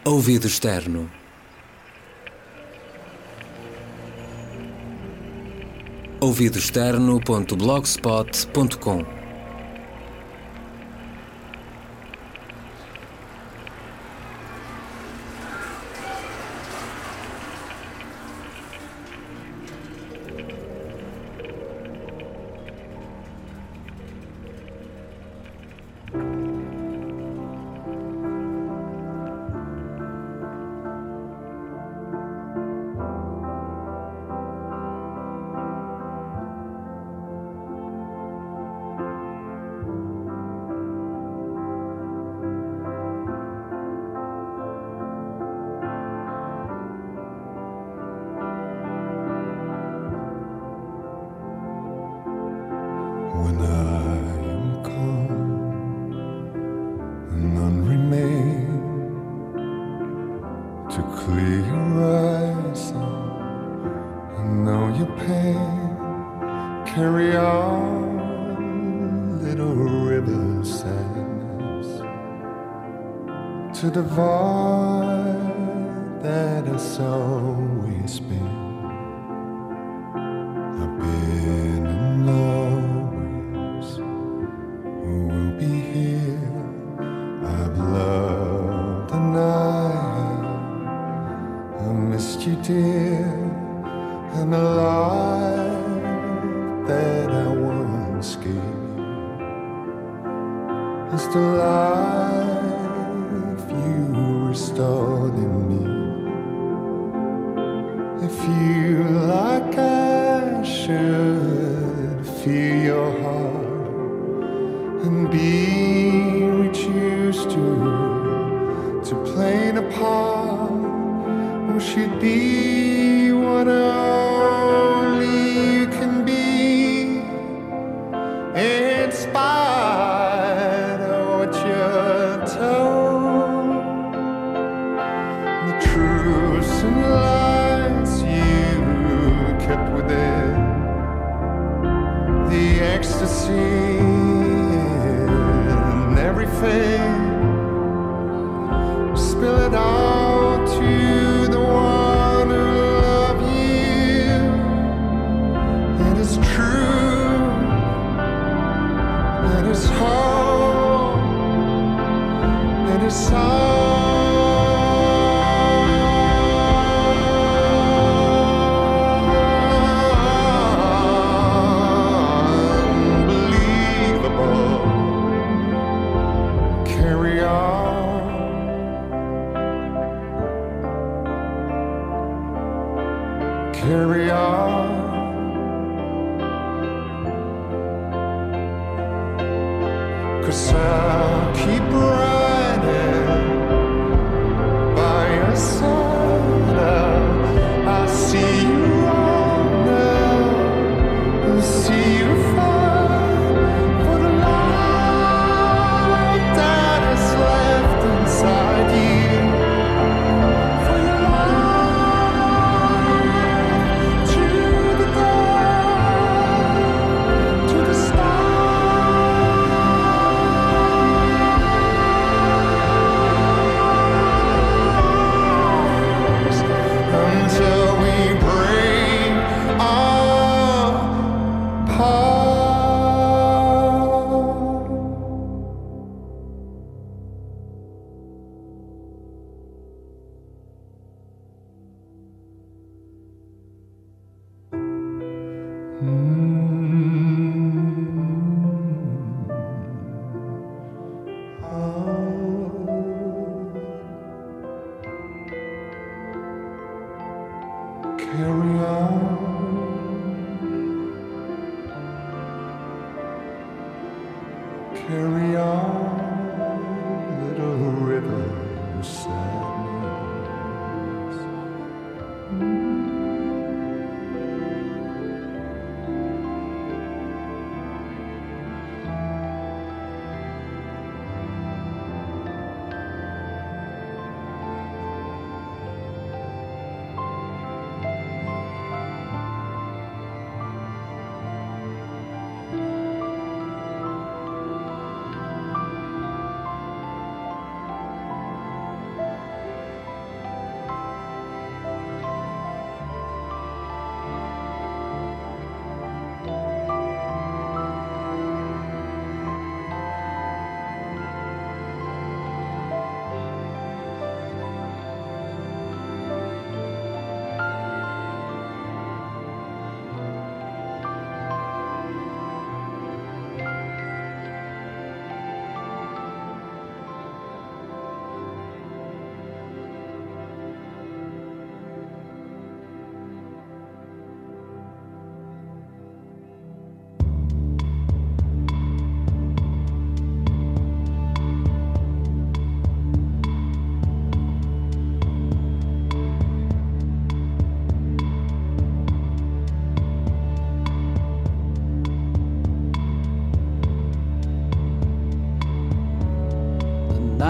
Ouvido externo. ouvidoexterno.blogspot.com.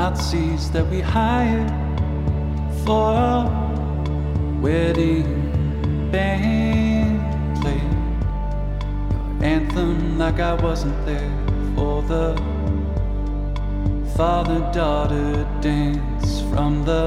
Nazis that we hired for a wedding band played your anthem like I wasn't there for the father-daughter dance from the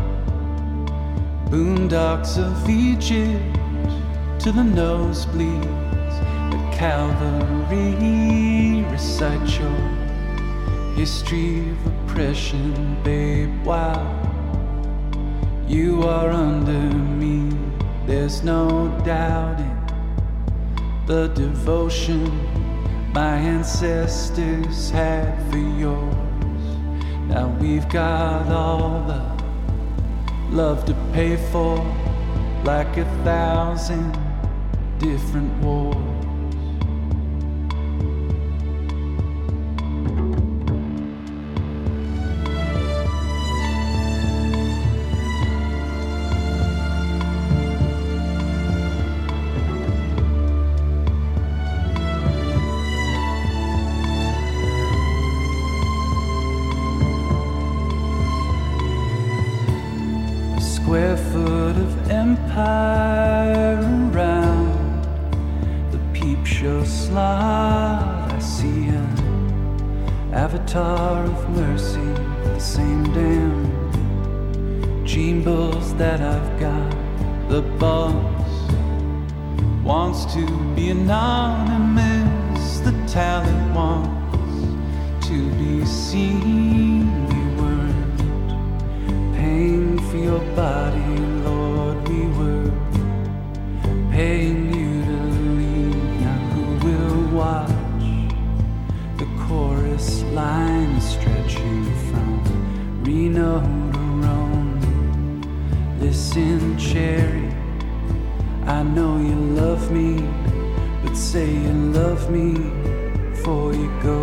boondocks of Egypt to the nosebleeds at Calvary. Recite your history of oppression, babe, while you are under me. There's no doubting the devotion my ancestors had for yours. Now we've got all the love to pay for, like 1,000 different wars. Square foot of empire around the peep show slot. I see an avatar of mercy, the same damn gene bulls that I've got. The boss wants to be anonymous, the talent wants to be seen. For your body, Lord, we were paying you to leave. Now who will watch the chorus line stretching from Reno to Rome? Listen, Cherry, I know you love me, but say you love me before you go.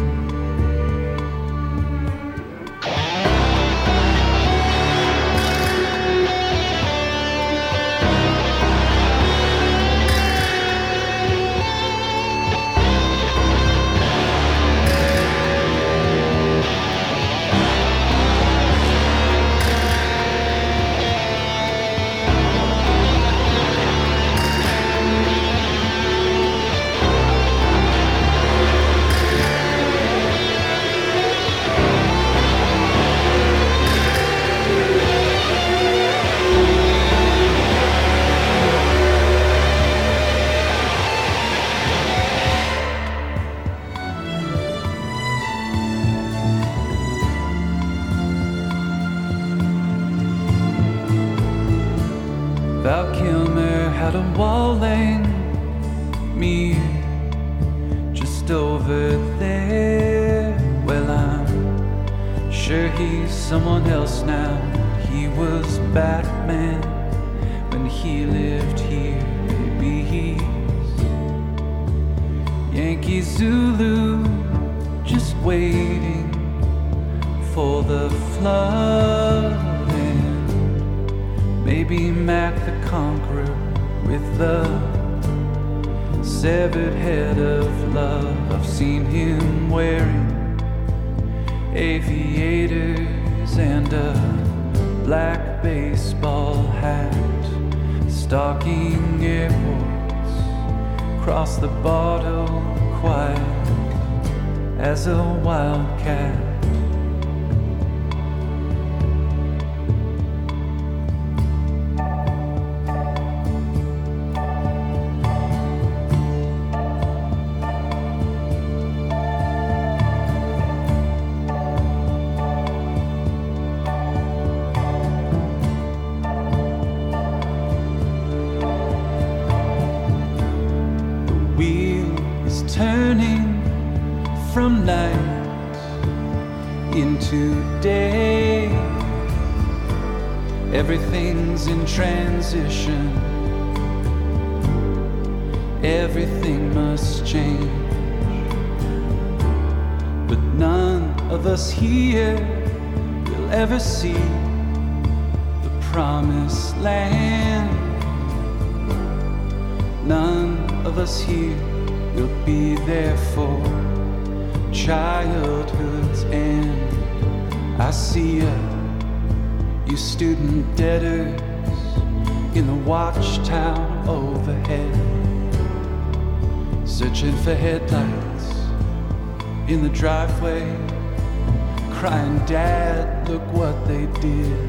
Val Kilmer had a walling me just over there. Well, I'm sure he's someone else now. He was Batman when he lived here. Maybe he's Yankee Zulu, just waiting for the flood. Maybe Mac the Conqueror with the severed head of love. I've seen him wearing aviators and a black baseball hat, stalking airports, cross the border quiet as a wildcat. Turning from night into day, everything's in transition, everything must change, but none of us here will ever see the promised land. None of us here will be there for childhood's end. I see you, you student debtors in the watchtower overhead, searching for headlights in the driveway, crying, Dad, look what they did.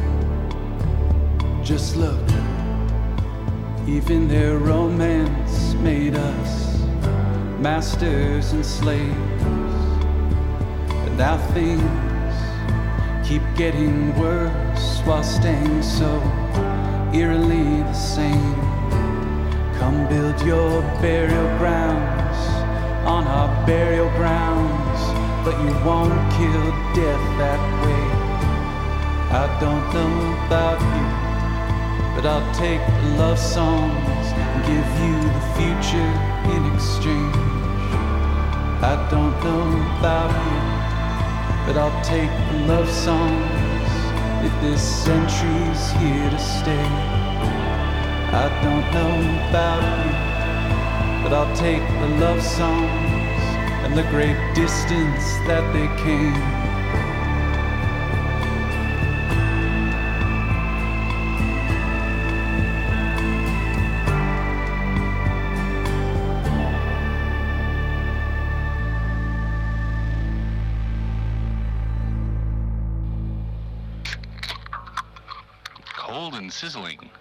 Just look, even their romance made us masters and slaves. And now things keep getting worse while staying so eerily the same. Come build your burial grounds on our burial grounds, but you won't kill death that way. I don't know about you, but I'll take the love songs and give you the future in exchange. I don't know about you, but I'll take the love songs if this century's here to stay. I don't know about you, but I'll take the love songs and the great distance that they came. Cold and sizzling.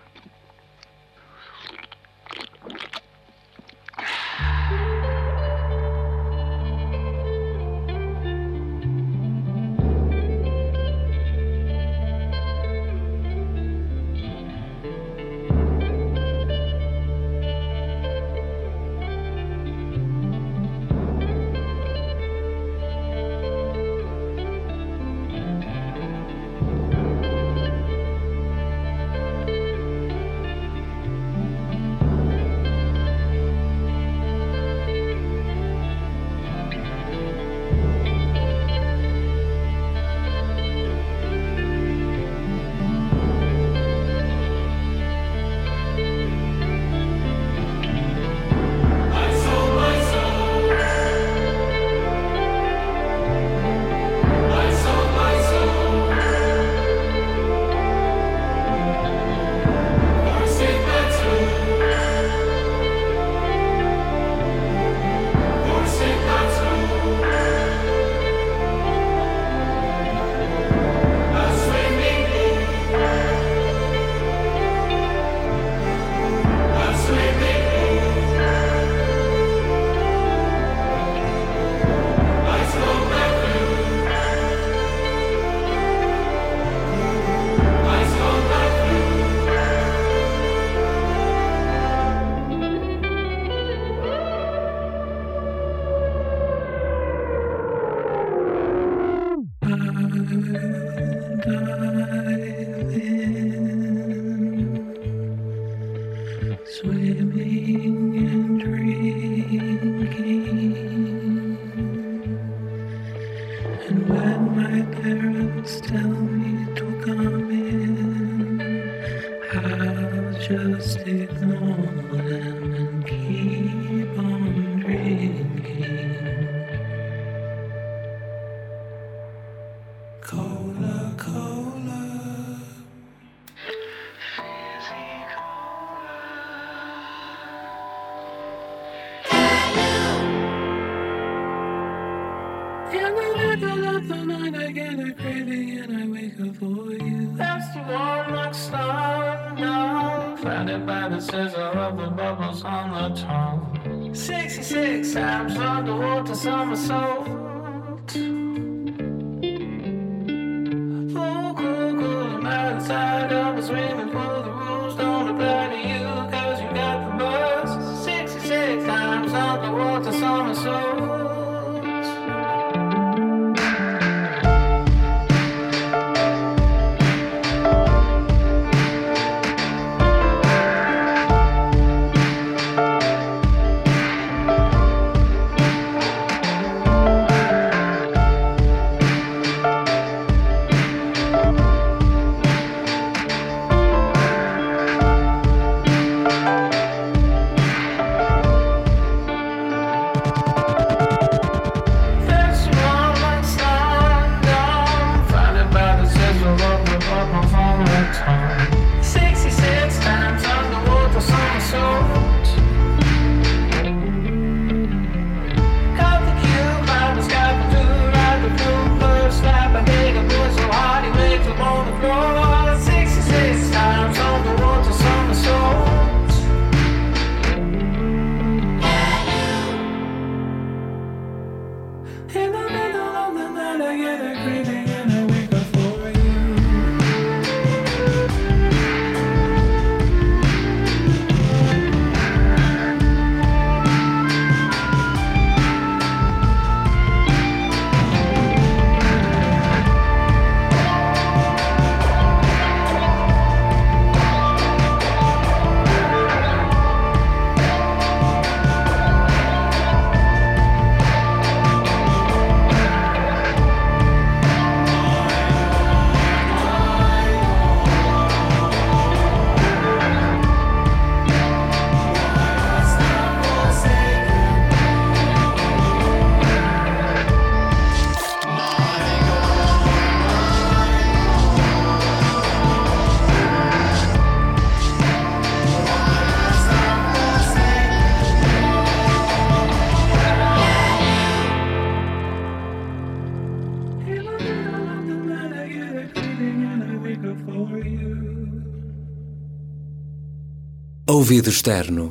Ouvido externo.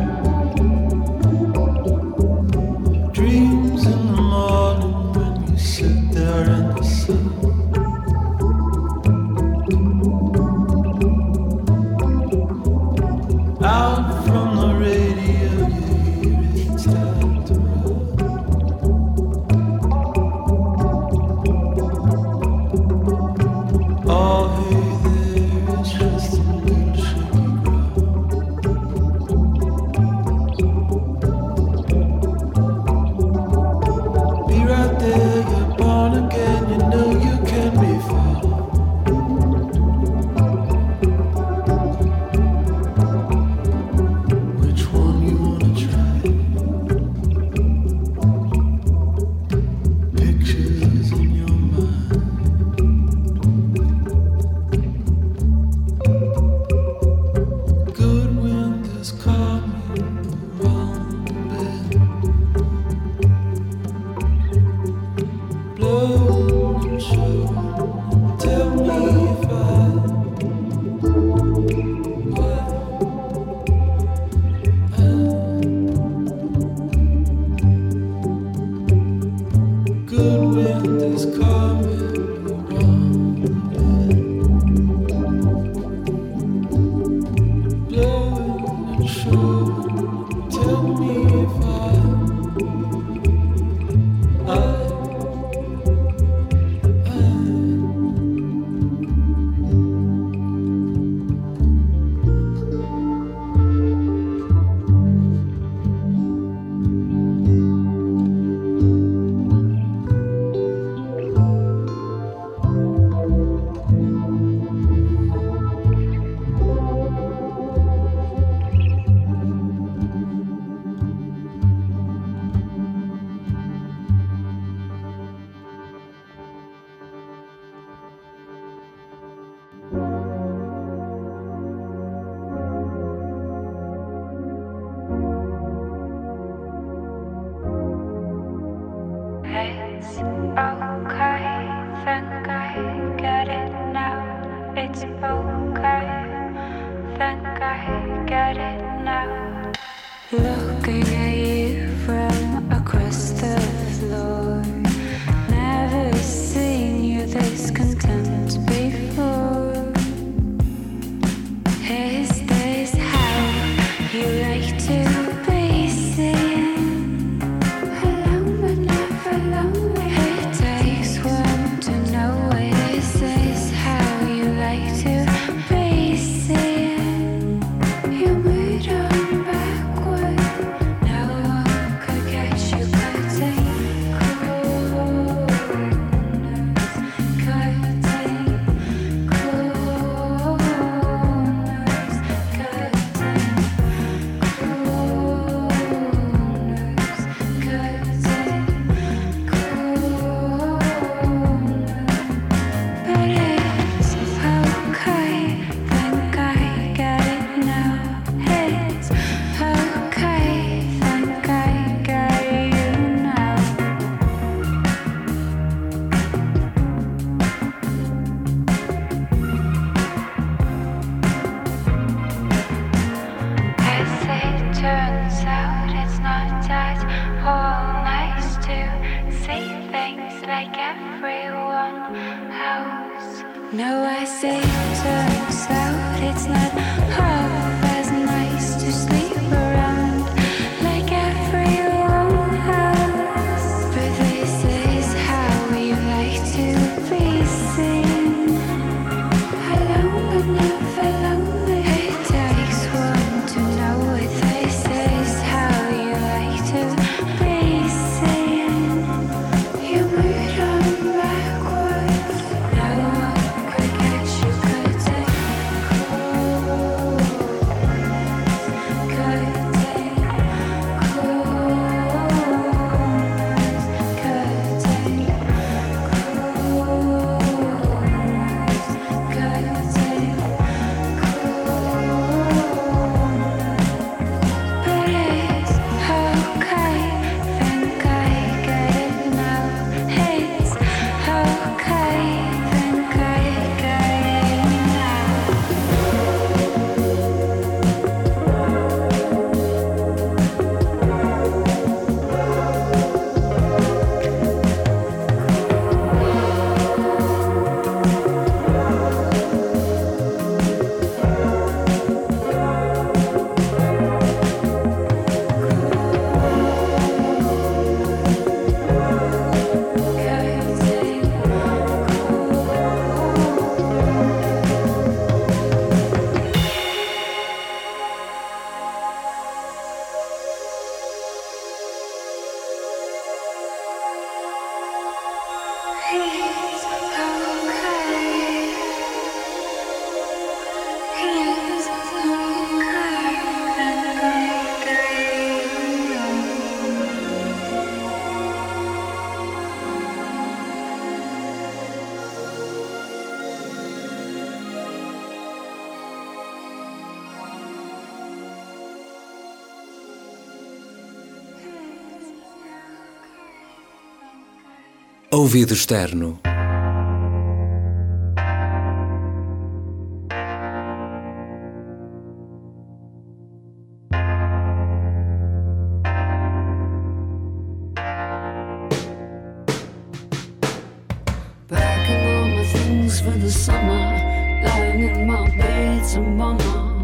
Dreams in the morning when you see all nice to see things like everyone else. No, I say turns out it's not half as nice to sleep around like everyone else. But this is how we like to be seen, alone but never lonely. It takes one to know it. This is how you like to be seen. You moved on backwards. No one could catch you, could they? Could they? Ouvido externo. Packing all my things for the summer, lying in my bed to mama.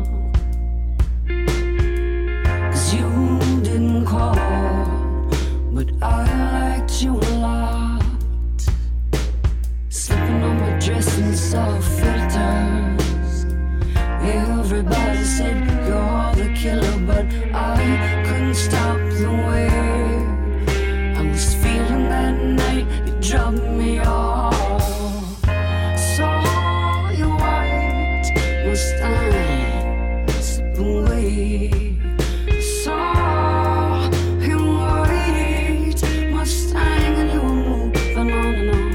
'Cause you didn't call, but I liked you a lot. Slipping on my dress and soft filters. Everybody said you're the killer, but I couldn't stop the way I was feeling that night. You dropped me off. Saw your white Mustang slip away. Saw your white Mustang and you were moving on and on.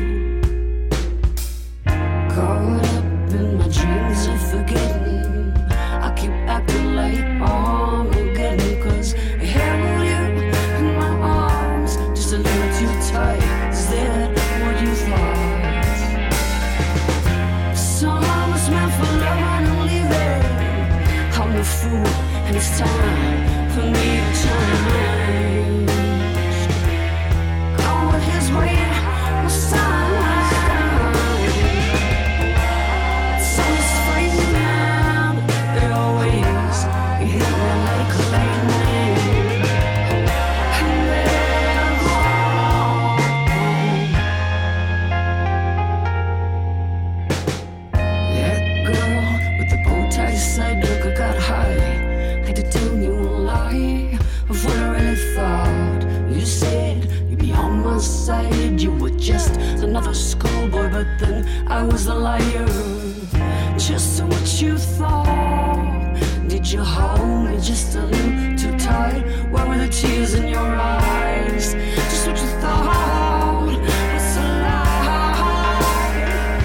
Caught up in my dreams of forgetting. I keep acting like Armageddon, 'cause I held you in my arms just a little too tight. Is that what you thought? Some was meant for love and leaving. I'm a fool and it's time for me to change. Go his way, Mustang. You were just another schoolboy, but then I was a liar. Just what you thought. Did you hold me just a little too tight? Where were the tears in your eyes? Just what you thought was a lie.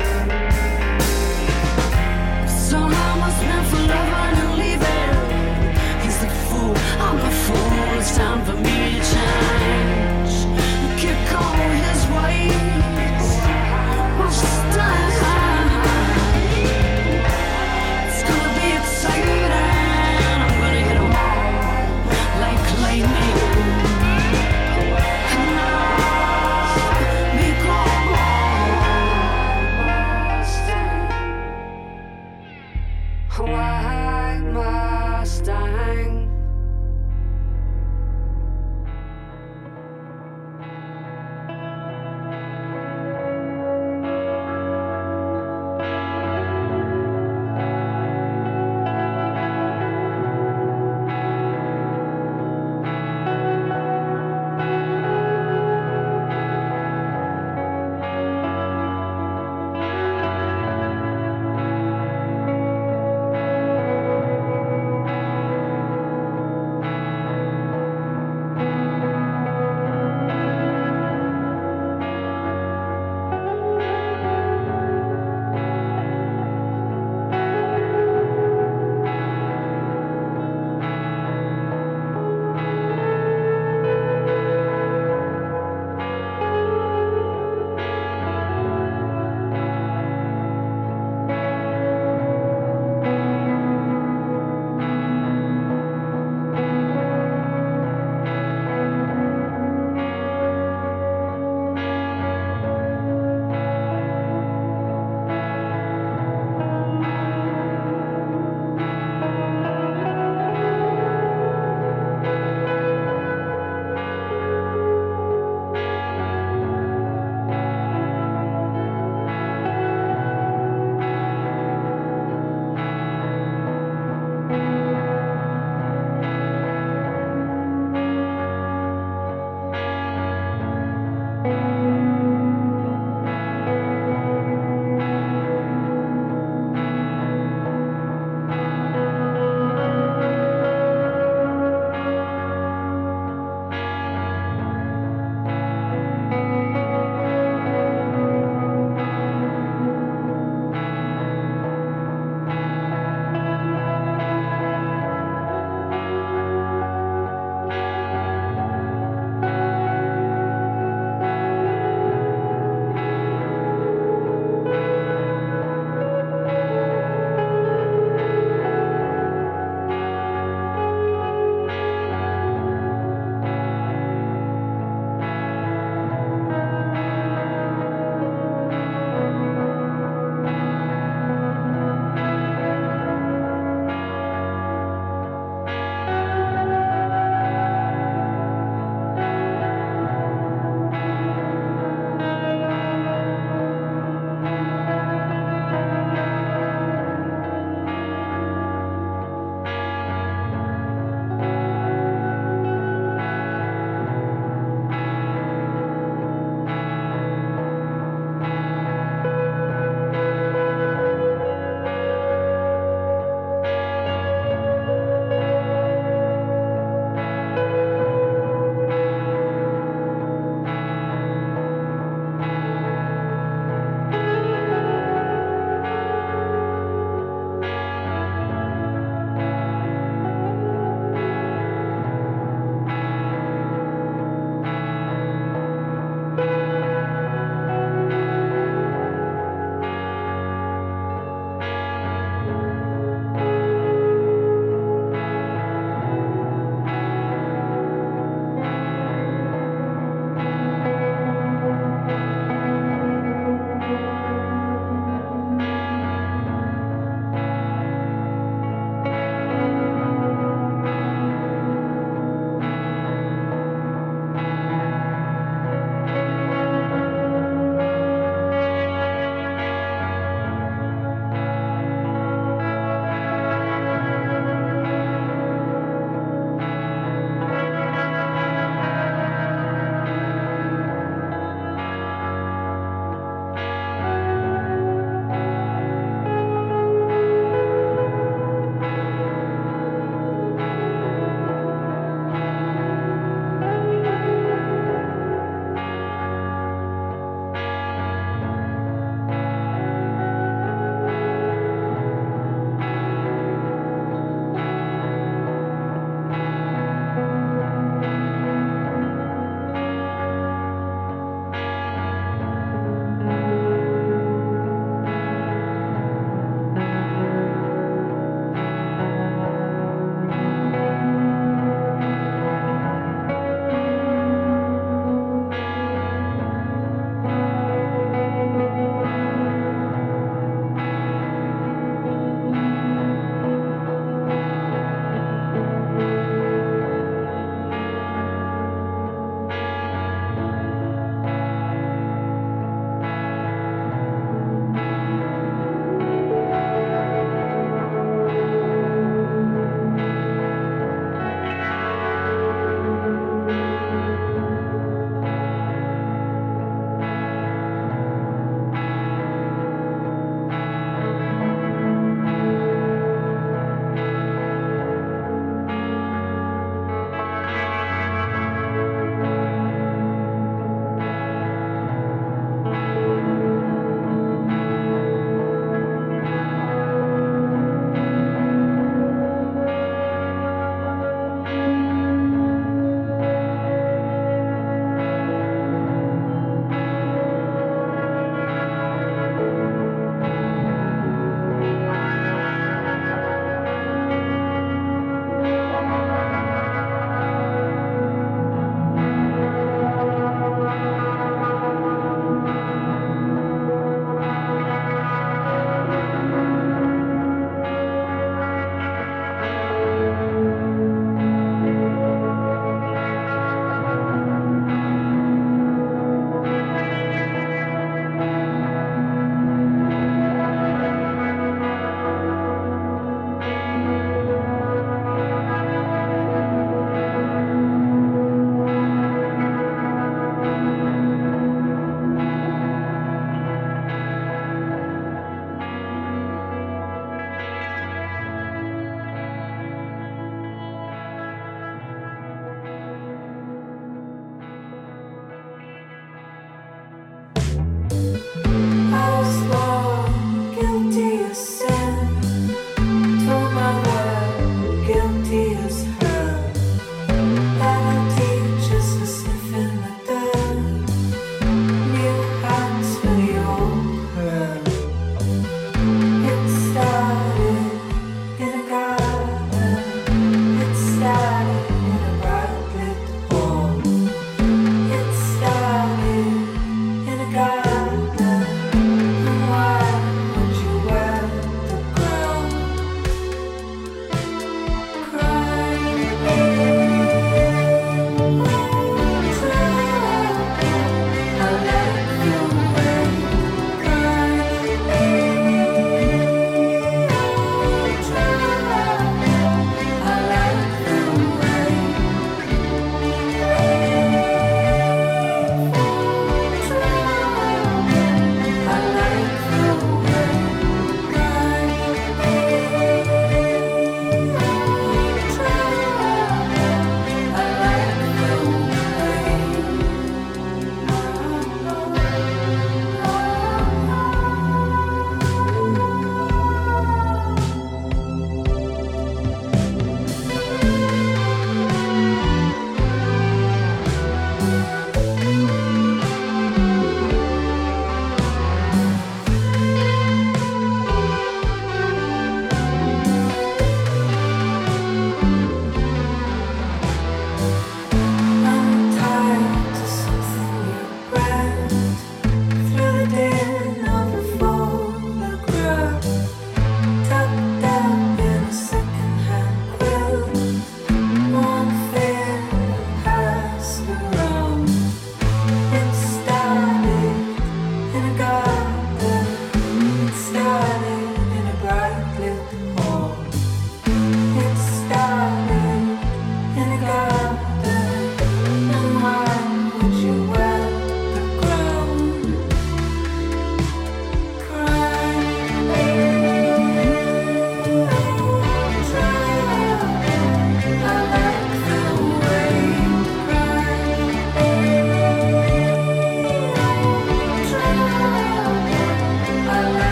Somehow must meant for love and leaving. He's the fool, I'm the fool. It's time for me to change. Kick on his ways, Mustang. It's gonna be exciting. I'm gonna hit 'em all like lightning.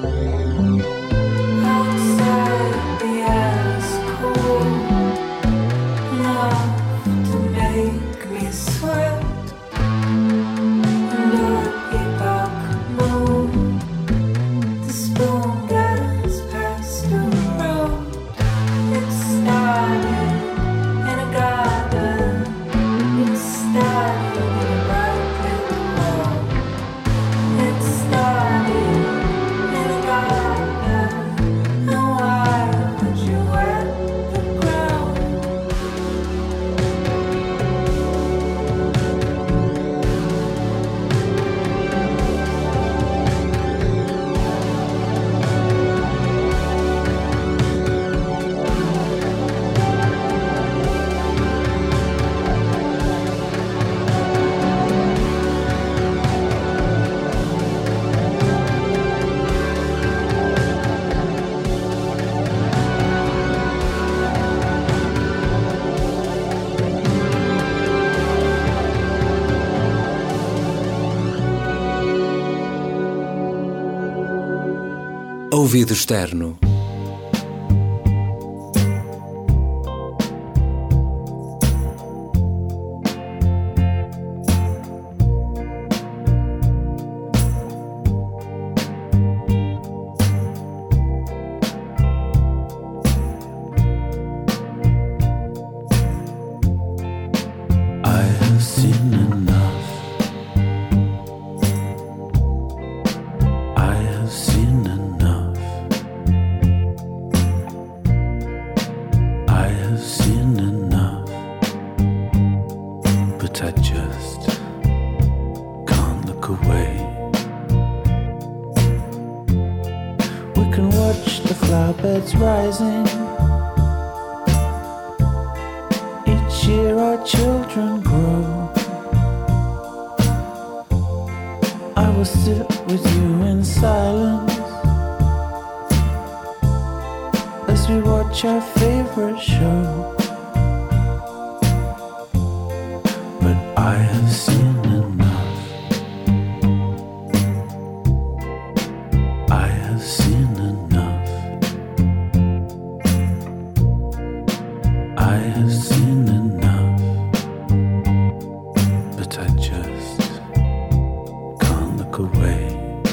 Ouvido externo. Beds rising. Each year our children grow. I will sit with you in silence as we watch our favorite show. But I have seen enough. I have seen enough. I have seen enough, but I just can't look away.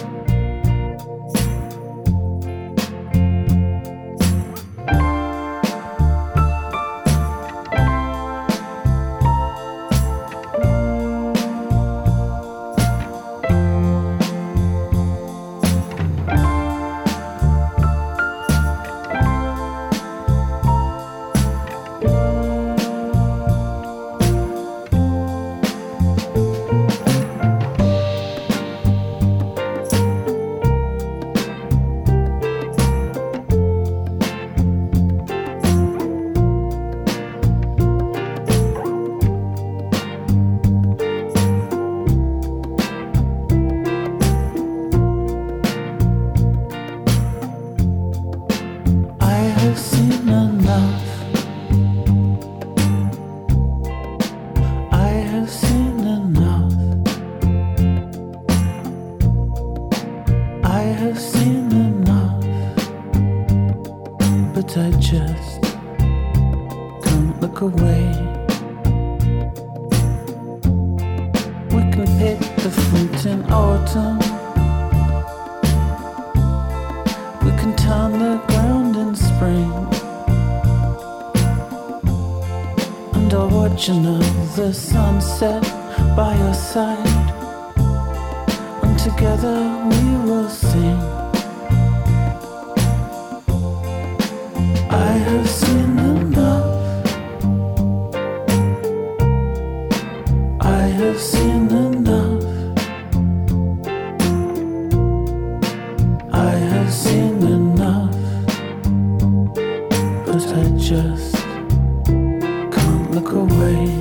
I just can't look away. We can pick the fruit in autumn. We can turn the ground in spring. And I'll watch another sunset by your side. And together we will sing. I have seen enough. I have seen enough. I have seen enough. But I just can't look away.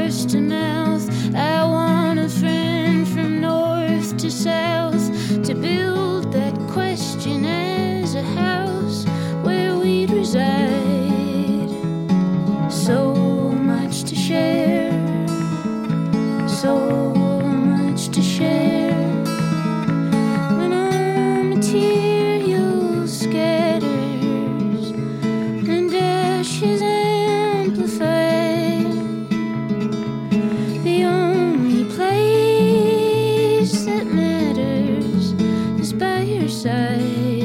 words to mouth. I want a friend from north to south to build that question as a house where we'd reside. So much to share, so much to share. When our material scatters and ashes amplify, the only place that matters is by your side.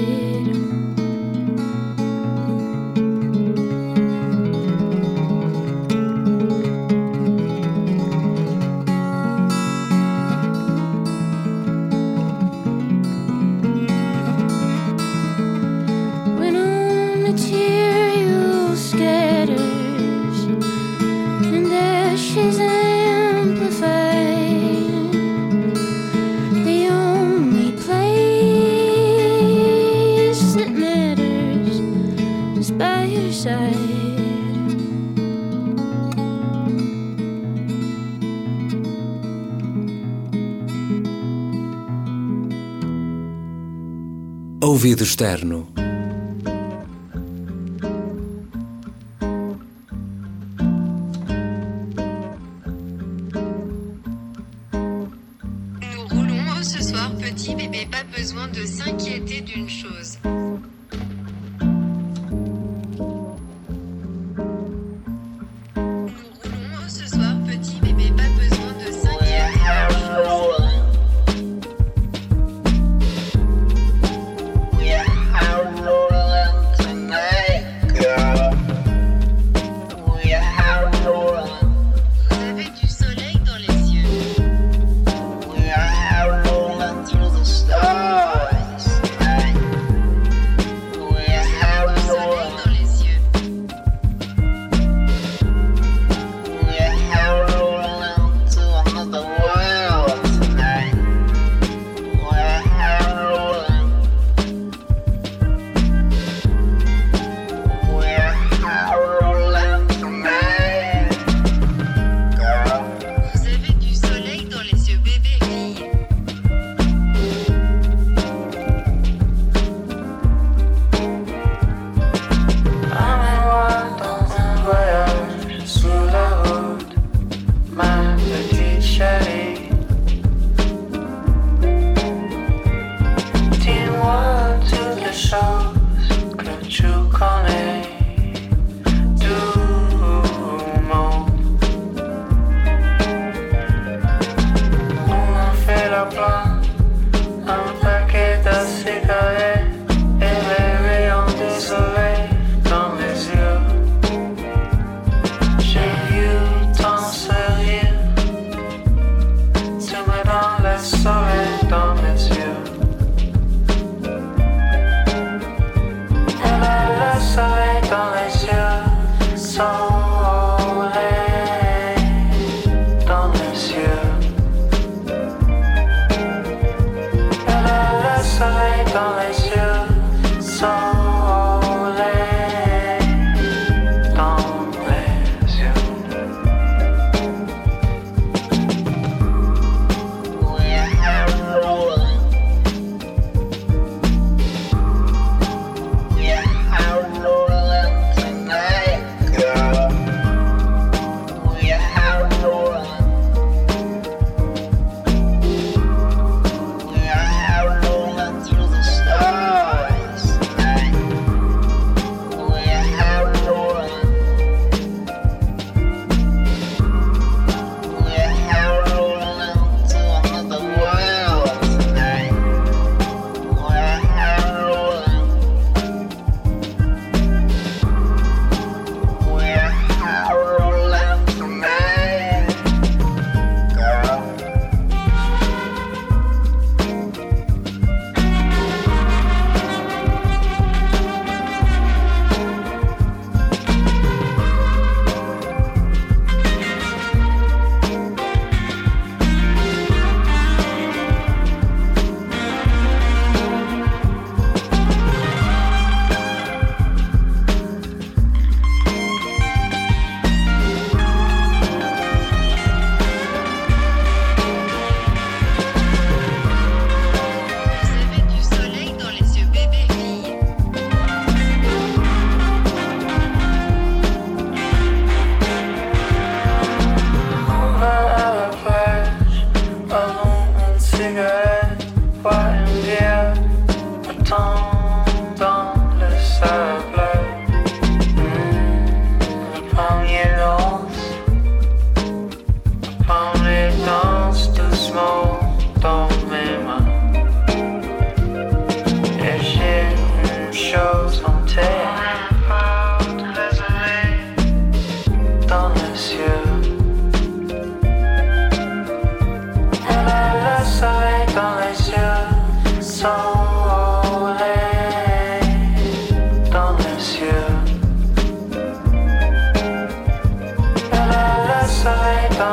When all material scatters and ashes amplify, the only place that matters is by your side. Ouvido externo. Nous roulons ce soir, petit bébé, pas besoin de s'inquiéter d'une chose. Nous roulons ce soir, petit bébé, pas besoin de s'inquiéter d'une chose. Vous avez du soleil dans les yeux.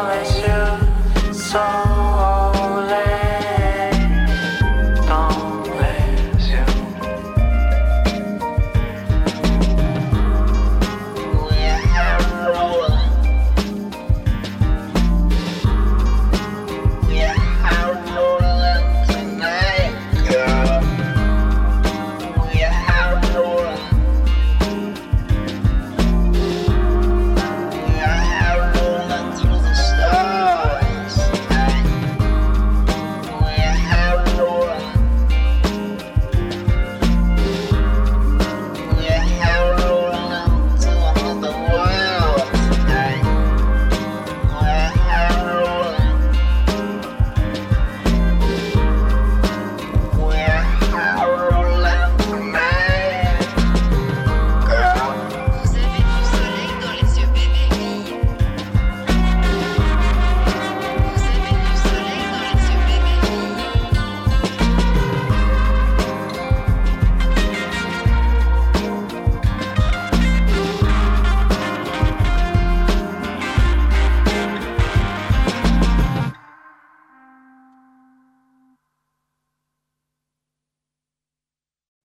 always